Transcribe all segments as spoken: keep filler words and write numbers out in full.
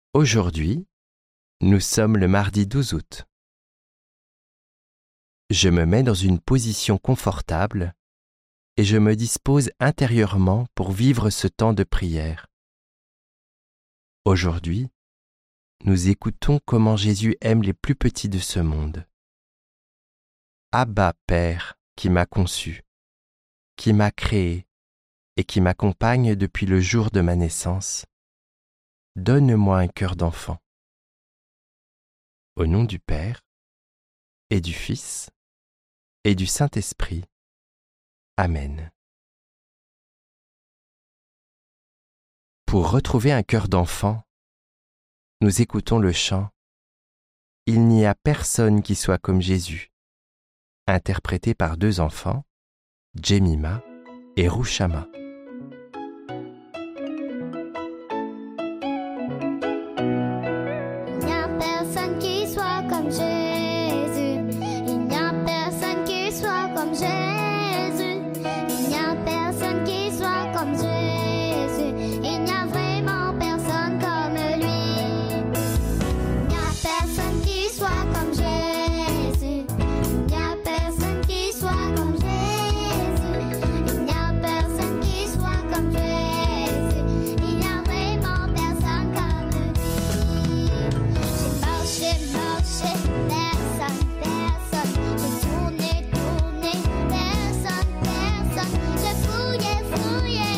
Aujourd'hui, nous sommes le mardi douze août. Je me mets dans une position confortable et je me dispose intérieurement pour vivre ce temps de prière. Aujourd'hui, nous écoutons comment Jésus aime les plus petits de ce monde. Abba, Père, qui m'a conçu, qui m'a créé et qui m'accompagne depuis le jour de ma naissance, donne-moi un cœur d'enfant. Au nom du Père, et du Fils, et du Saint-Esprit. Amen. Pour retrouver un cœur d'enfant, nous écoutons le chant « Il n'y a personne qui soit comme Jésus », interprété par deux enfants, Jemima et Rouchama. Il n'y a personne qui soit comme Jésus. Il n'y a personne qui soit comme Jésus. Il n'y a personne qui soit comme Jésus. Il n'y a vraiment personne comme lui. Il n'y a personne qui soit comme Jésus. Il n'y a personne qui soit comme Jésus. Il n'y a personne qui soit comme Jésus. Il n'y a vraiment personne comme lui. J'ai marché, marché, personne, personne. J'ai tourné, tourné, personne, personne. J'ai fouillé, fouillé.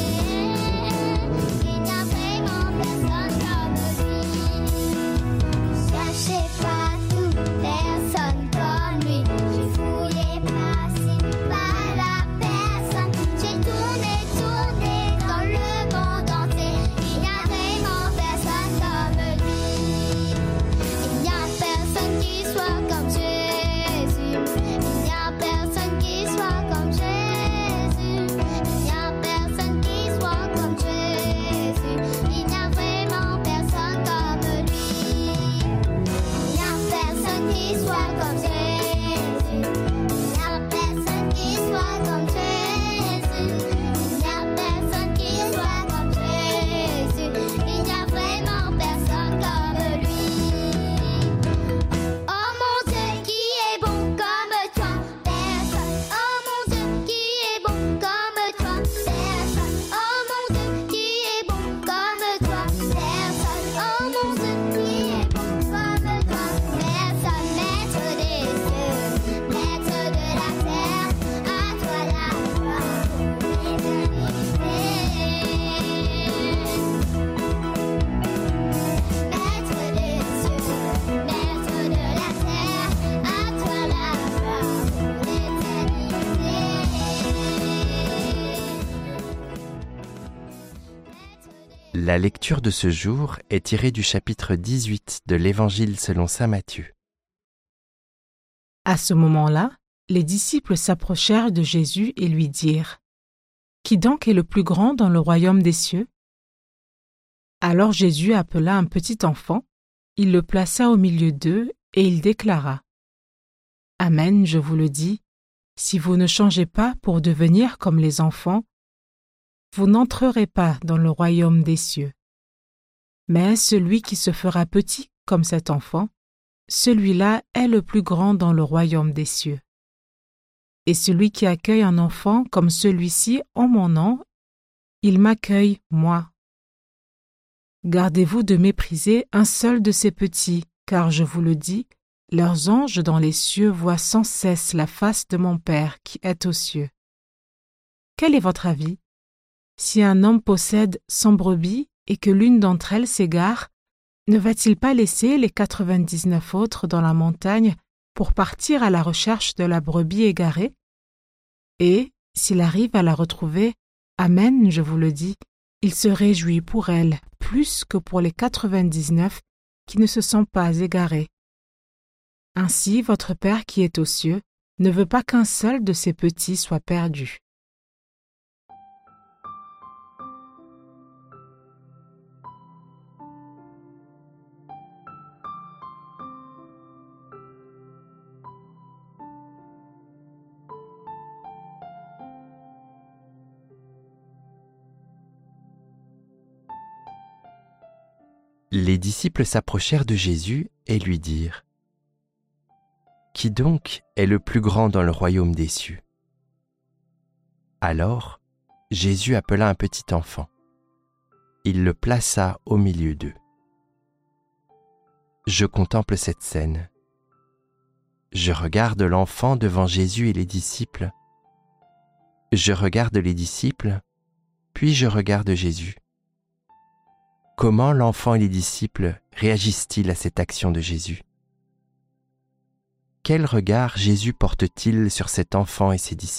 Il n'y a vraiment personne comme lui. Cherché partout, personne comme lui. J'ai fouillé par-ci, par-là, personne. J'ai tourné, tourné dans le monde entier. Il n'y a vraiment personne comme lui. Il n'y a personne qui soit comme Jésus. Il n'y a personne qui soit comme Jésus. Il n'y a personne qui soit comme Jésus. Il n'y a vraiment personne comme lui. Il n'y a personne qui soit comme Jésus. Il n'y a personne qui soit comme Jésus. Il n'y a personne qui soit comme Jésus. Il n'y a vraiment personne comme lui. Oh mon Dieu, qui est bon comme toi, personne. Oh mon Dieu, qui est bon comme toi, personne. Oh mon Dieu, qui est bon comme toi, personne. Oh mon Dieu, qui est bon comme toi, personne. Maître des cieux, maître de la terre, à toi la gloire pour l'éternité. Maître des cieux, maître de la terre, à toi la gloire pour l'éternité. La lecture de ce jour est tirée du chapitre dix-huit de l'Évangile selon saint Matthieu. À ce moment-là, les disciples s'approchèrent de Jésus et lui dirent : « Qui donc est le plus grand dans le royaume des cieux ? » Alors Jésus appela un petit enfant, il le plaça au milieu d'eux et il déclara : « Amen, je vous le dis, si vous ne changez pas pour devenir comme les enfants, vous n'entrerez pas dans le royaume des cieux. Mais celui qui se fera petit comme cet enfant, celui-là est le plus grand dans le royaume des cieux. Et celui qui accueille un enfant comme celui-ci en mon nom, il m'accueille, moi. Gardez-vous de mépriser un seul de ces petits, car je vous le dis, leurs anges dans les cieux voient sans cesse la face de mon Père qui est aux cieux. Quel est votre avis ? Si un homme possède cent brebis et que l'une d'entre elles s'égare, ne va-t-il pas laisser les quatre-vingt-dix-neuf autres dans la montagne pour partir à la recherche de la brebis égarée ? Et, s'il arrive à la retrouver, amen, je vous le dis, il se réjouit pour elle plus que pour les quatre-vingt-dix-neuf qui ne se sont pas égarés. Ainsi, votre Père qui est aux cieux ne veut pas qu'un seul de ses petits soit perdu. Les disciples s'approchèrent de Jésus et lui dirent : « Qui donc est le plus grand dans le royaume des cieux ? » Alors, Jésus appela un petit enfant. Il le plaça au milieu d'eux. Je contemple cette scène. Je regarde l'enfant devant Jésus et les disciples. Je regarde les disciples, puis je regarde Jésus. Comment l'enfant et les disciples réagissent-ils à cette action de Jésus ? Quel regard Jésus porte-t-il sur cet enfant et ses disciples ?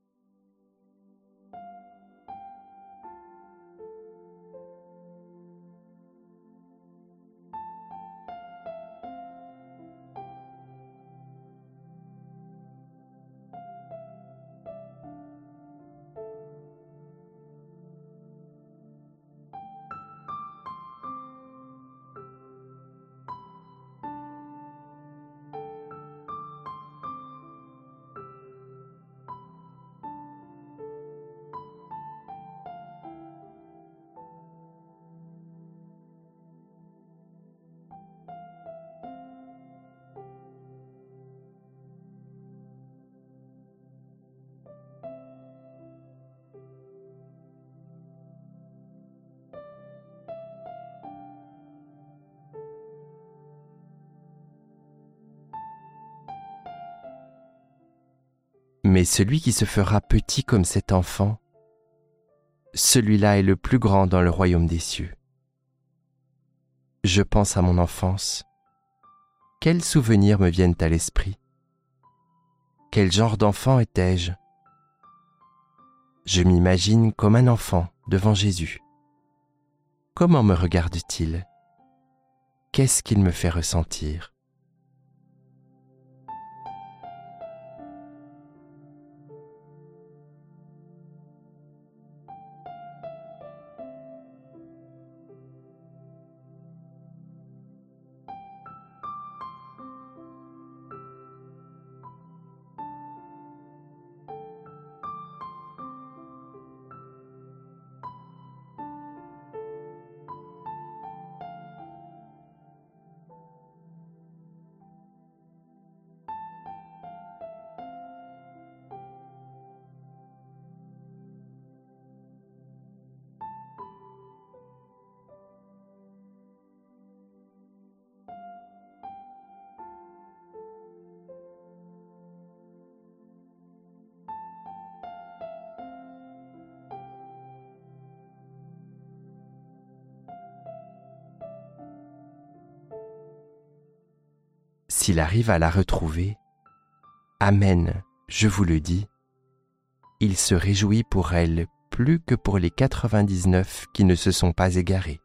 Mais celui qui se fera petit comme cet enfant, celui-là est le plus grand dans le royaume des cieux. Je pense à mon enfance. Quels souvenirs me viennent à l'esprit ? Quel genre d'enfant étais-je ? Je m'imagine comme un enfant devant Jésus. Comment me regarde-t-il ? Qu'est-ce qu'il me fait ressentir ? S'il arrive à la retrouver, Amen, je vous le dis, il se réjouit pour elle plus que pour les quatre-vingt-dix-neuf qui ne se sont pas égarés.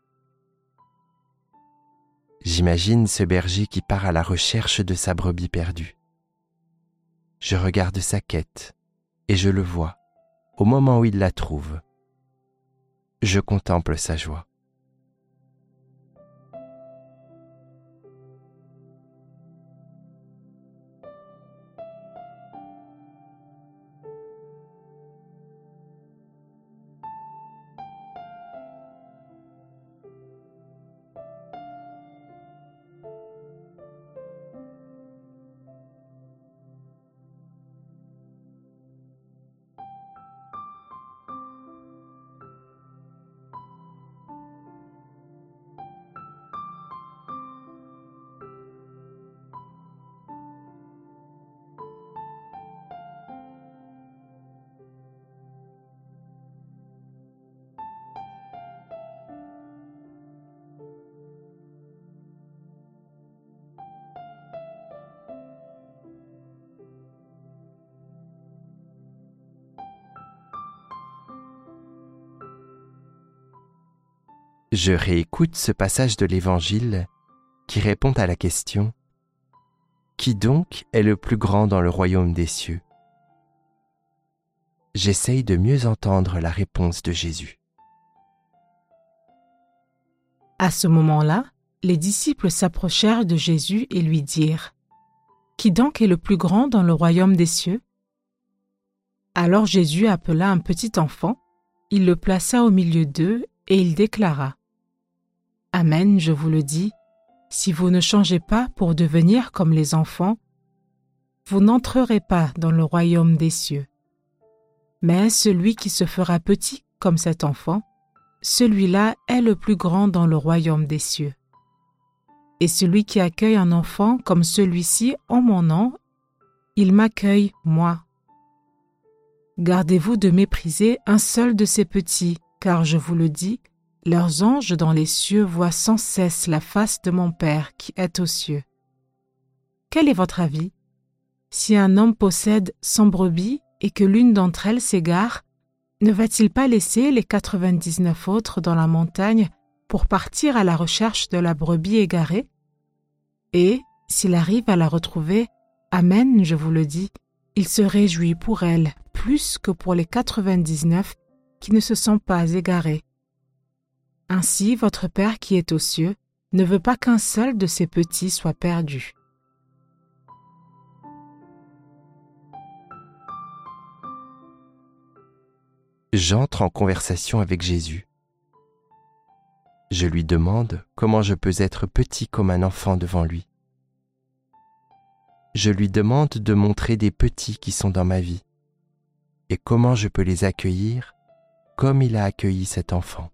J'imagine ce berger qui part à la recherche de sa brebis perdue. Je regarde sa quête et je le vois au moment où il la trouve. Je contemple sa joie. Je réécoute ce passage de l'Évangile qui répond à la question « Qui donc est le plus grand dans le royaume des cieux ?» J'essaye de mieux entendre la réponse de Jésus. À ce moment-là, les disciples s'approchèrent de Jésus et lui dirent : « Qui donc est le plus grand dans le royaume des cieux ?» Alors Jésus appela un petit enfant, il le plaça au milieu d'eux et il déclara : « Amen, je vous le dis, si vous ne changez pas pour devenir comme les enfants, vous n'entrerez pas dans le royaume des cieux. Mais celui qui se fera petit comme cet enfant, celui-là est le plus grand dans le royaume des cieux. Et celui qui accueille un enfant comme celui-ci en mon nom, il m'accueille, moi. Gardez-vous de mépriser un seul de ces petits, car je vous le dis, leurs anges dans les cieux voient sans cesse la face de mon Père qui est aux cieux. Quel est votre avis? Si un homme possède cent brebis et que l'une d'entre elles s'égare, ne va-t-il pas laisser les quatre-vingt-dix-neuf autres dans la montagne pour partir à la recherche de la brebis égarée? Et, s'il arrive à la retrouver, Amen, je vous le dis, il se réjouit pour elle plus que pour les quatre-vingt-dix-neuf qui ne se sont pas égarés. Ainsi, votre Père qui est aux cieux ne veut pas qu'un seul de ses petits soit perdu. J'entre en conversation avec Jésus. Je lui demande comment je peux être petit comme un enfant devant lui. Je lui demande de montrer des petits qui sont dans ma vie et comment je peux les accueillir comme il a accueilli cet enfant.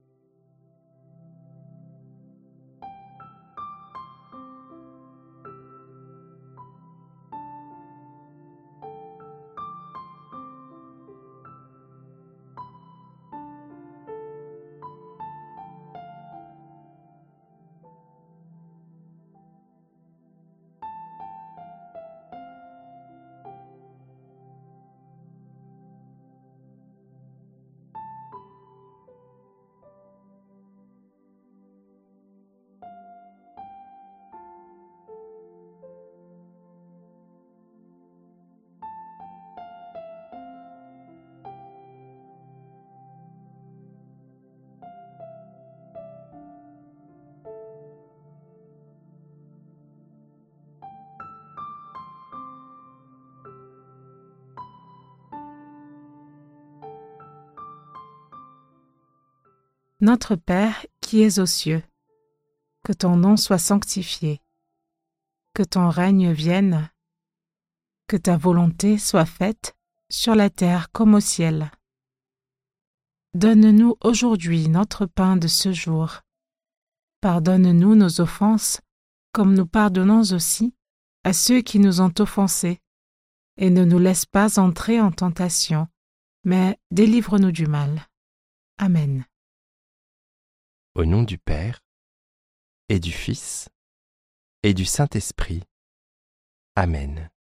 Notre Père qui es aux cieux, que ton nom soit sanctifié, que ton règne vienne, que ta volonté soit faite sur la terre comme au ciel. Donne-nous aujourd'hui notre pain de ce jour. Pardonne-nous nos offenses, comme nous pardonnons aussi à ceux qui nous ont offensés, et ne nous laisse pas entrer en tentation, mais délivre-nous du mal. Amen. Au nom du Père, et du Fils, et du Saint-Esprit. Amen.